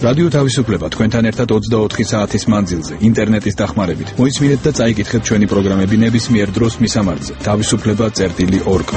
რადიო თავისუფლება თქვენთან ერთად 24 საათის მანძილზე ინტერნეტის დახმარებით. მოისმინეთ და წაიკითხეთ ჩვენი პროგრამები ნებისმიერ დროს მისამართზე. თავისუფლება.org.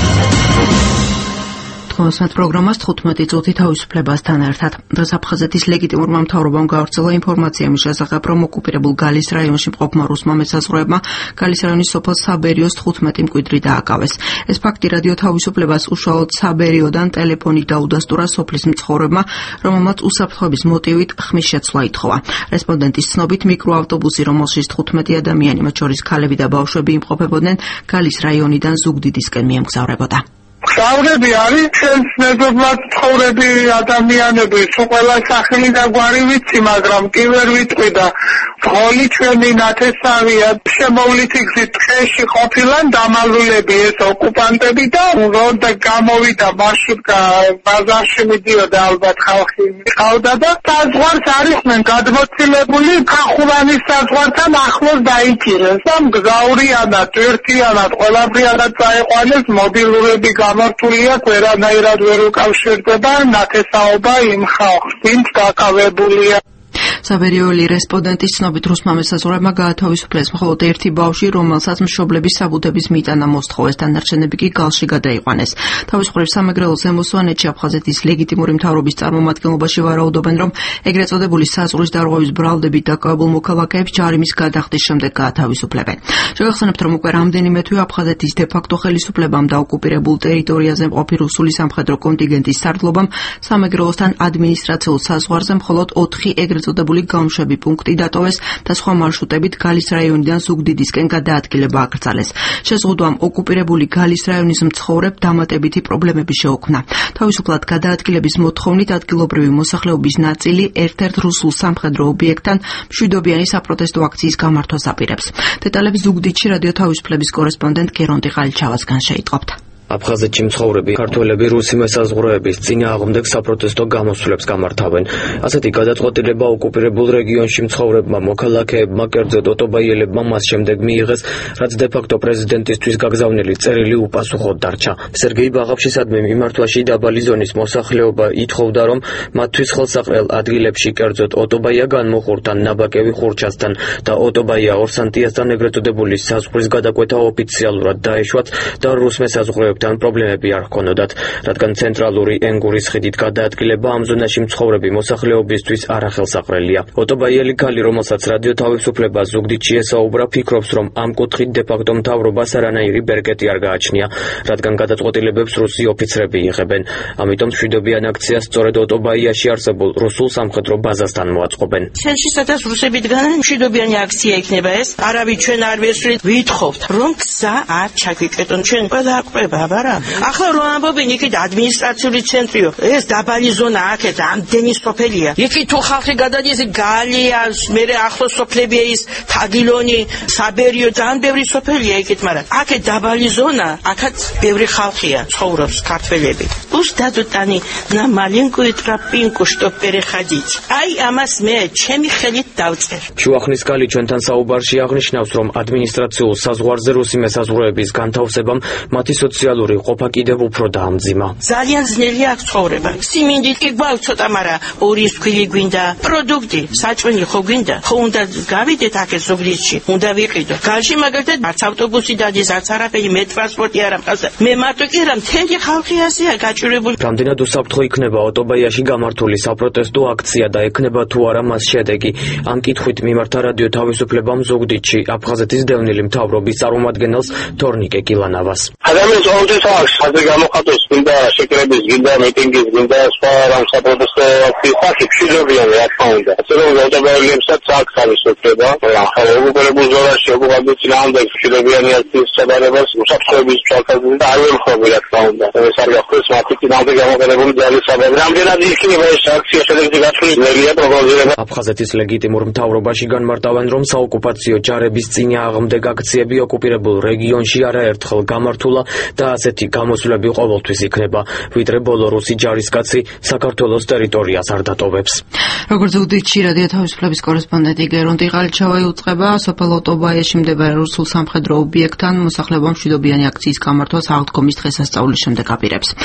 Თქვენს პროგრამას 15 წუთი თავისუფლებასთან ერთად. Აფხაზეთის ლეგიტიმურმა მთავრობამ გავრცელა ინფორმაცია მის შესახებ, რომ ოკუპირებულ გალის რაიონში მყოფმა რუსმა მესაზღვრეებმა გალის რაიონის სოფელ საბერიოს 15 მკვიდრი დააკავეს. ეს ფაქტი რადიო თავისუფლებას უშუალოდ საბერიოდან ტელეფონით დაუდასტურა სოფლის მცხოვრებმა, რომელმაც უსაფრთხოების მოტივით ხმის შეცვლა ითხოვა. რესპონდენტის ცნობით, მიკროავტობუსი, რომელშიც 15 ადამიანი, მათ შორის ქალები და ბავშვები იმყოფებოდნენ, გალის რაიონიდან ზუგდიდისკენ მიემგზავრებოდა. Საუბრები არის ჩვენს მეზობლად ცხოვრები ადამიანები, ყველა სახელი და გვარი ვიცი, მაგრამ კი ვერ ვიტყვი და ხოლი ჩვენი ნათესავია შემოვლითი გზით ტყეში ყოფილან დამალულები ეს ოკუპანტები და როდა გამოვიდა მარშრუტკა ბაზარში მიდიოდა ალბათ ხალხი მიყავდა და საზღვარს არისმენ გადმოცილებული ქახურანის საზღვართან ახლოს დაიჭირეს და მგზავრიანად, ერთიანად, ყველაფრიანად წაიყვანეს მობილურები გამართულია, ყველანაირად ვერ უკავშირდება ნათესაობა იმ ხალხს, ვინც დაკავებულია. საბერიოელი რესპონდენტის ცნობით რუსმა მესაზღვრეებმა გაათავისუფლეს მხოლოდ ერთი ბავშვი, რომელსაც მშობლების საბუთების მიტანა მოსთხოვეს, დანარჩენები კი გალში გადაიყვანეს. თავისუფლების სამეგრელო ზემო სვანეთში აფხაზეთის ლეგიტიმური მთავრობის წარმომადგენლობაში ვარაუდობენ, რომ ეგრეთ წოდებული საზღვრის დარღვევის ბრალდებით დაკავებულ მოქალაქეებს ჯარიმის გადახდის შემდეგ გაათავისუფლებენ. შეგახსენებთ, რომ უკვე რამდენიმე თვე აფხაზეთის დე-ფაქტო ხელისუფლებამ და ოკუპირებულ ტერიტორიაზე მყოფი რუსული სამხედრო კონტინგენტის სარდლობამ სამეგრელოსთან ადმინისტრაციულ საზღვარზე მხოლოდ 4 ეგრეთ წოდებული გამშვები პუნქტი დატოვეს და სხვა მარშრუტებით გალის რაიონიდან ზუგდიდისკენ გადაადგილება აკრძალეს. შეზღუდვამ ოკუპირებული გალის რაიონის მცხოვრებ დამატებითი პრობლემები შეუქმნა. თავისუფლად გადაადგილების მოთხოვნით ადგილობრივი მოსახლეობის ნაწილი ერთ-ერთ რუსულ სამხედრო ობიექტთან მშვიდობიანი საპროტესტო აქციის გამართვას აპირებს. დეტალები ზუგდიდში რადიო თავისუფლების კორესპონდენტ გერონტი ყალიჩავასგან შეიტყობთ. აფხაზეთში მცხოვრები ქართველები რუსი მესაზღვრეების წინააღმდეგ საპროტესტო გამოსვლებს გამართავენ. ასეთი გადაწყვეტილება ოკუპირებულ რეგიონში მცხოვრებმა მოქალაქეებმა, კერძოდ ოტობაიელებმა მას შემდეგ მიიღეს, რაც დე-ფაქტო პრეზიდენტისთვის გაგზავნილი წერილი უპასუხოდ დარჩა. სერგეი ბაღავშისადმი მიმართვაში დაბალი ზონის მოსახლეობა ითხოვდა, რომ მათთვის ხელსაყრელ ადგილებში, კერძოდ ოტობაია განმოხურთან, ნაბაკევი ხურჩასთან და ოტობაია ორსანტიასთან ეგრეთ წოდებული საზღვრის გადაკვეთა ოფიციალურად დაეშვათ და რუს მესაზღვრეებთან პრობლემები არ ჰქონოდათ, რადგან ცენტრალური ენგურის ხიდით გადაადგილება ამ ზონაში მცხოვრები მოსახლეობისთვის არახელსაყრელია. ოტობაიელი ქალი, რომელსაც რადიო თავისუფლება ზუგდიდში ესაუბრა, ფიქრობს, რომ ამ კუთხით დე-ფაქტო მთავრობას არანაირი ბერკეტი არ გააჩნია, რადგან გადაწყვეტილებებს რუსი ოფიცრები იღებენ. ამიტომ მშვიდობიან აქციას სწორედ ოტობაიაში არსებულ რუსულ სამხედრო ბაზასთან მოაწყობენ. ჩვენში სადაც რუსები დგანან, მშვიდობიანი აქცია იქნება ეს. არავის ჩვენ არ ვესვრით, ვითხოვთ, რომ გზა არ ჩაგვიკეტონ, ჩვენ ყველა აკვრება. ახლა რომ ამბობენ, იქით ადმინისტრაციული ცენტრიო, ეს დაბალი ზონა აქეთ ამდენი სოფელია. იქით თუ ხალხი გადადის გალია, მერე ახლოს სოფლებია ის თაგილონი, საბერიო, ძალიან ბევრი სოფელია იქით, მაგრამ აქეთ დაბალი ზონა, აქაც ბევრი ხალხია, ცხოვრობს ქართველები. Пусть дадут они на маленькую тропинку, чтоб переходить. Აი ამას მე ჩემი ხელით დავწერ. შუახნის ქალი ჩვენთან საუბარში აღნიშნავს, რომ ადმინისტრაციულ საზღვარზე რუსი მესაზღვრეების განთავსებამ მათი სოციალური ყოფა კიდევ უფრო დაამძიმა. ძალიან ძნელია აქ ცხოვრება. სიმინდით კი გვაქვს ცოტა, მაგრამ ორი სქვილი გვინდა, პროდუქტი, საჭმელი ხო გვინდა. ხო უნდა გავიდეთ აქეთ ზუგდიდში, უნდა ვიყიდო. გალში მაგალითად არც ავტობუსი დადის, არც არაფერი, მე ტრანსპორტი არ ამყავს. მე მარტო კი არა, მთელი ხალხი ასეა გაჭირებული. რამდენად უსაფრთხო იქნება ოტობაიაში გამართული საპროტესტო აქცია და ექნება თუ არა მას შედეგი? ამ კითხვით მიმართა რადიო თავისუფლებამ ზუგდიდში აფხაზეთის დევნილი მთავრობის წარმომადგენელს თორნიკე კილანავას. ადამიანს ოღონდ აქვს ხაზი გამოხატოს, გინდა შეკრების, გინდა მიტინგის, გინდა სხვა რამ საპროტესტო აქციის ფაქტი მშვიდობიანი რა თქმა უნდა. ასე რომ ოტობაიელებსაც აქვს თავისუფლება, ახლა ოკუპირებულ ზონაში ოკუპანტების წინააღმდეგ მშვიდობიანი აქციის ჩაბარებას უსაფრთხოების თვალსაზრისით არ ველხობი რა თქმა უნდა. ეს არ გახდეს მათი წინააღმდეგ გამოყენებული ძალის საბაბი. რამდენად იქნება ეს აქცია შედეგი გაცვლილი ძნელია პროგნოზირება. აფხაზეთის ლეგიტიმურ მთავრობაში განმარტავენ, რომ საოკუპაციო ჯარების წინააღმდეგ აქციები ოკუპირებულ რეგიონში არაერთხელ გამართულა და ასეთი გამოსვლები ყოველთვის იქნება, ვიდრე ბოლო რუსი ჯარისკაცი საქართველოს ტერიტორიას არ დატოვებს. როგორც ზუგდიდში რადიო თავისუფლების კორესპონდენტი გერონტი ყალიჩავაი უწყება, სოფელ ოტობაიაში მდებარე რუსულ სამხედრო ობიექტთან მოსახლეობამ მშვიდობიანი აქციის გამართვას აღდგომის დღესასწაულის შემდეგ აპირებს.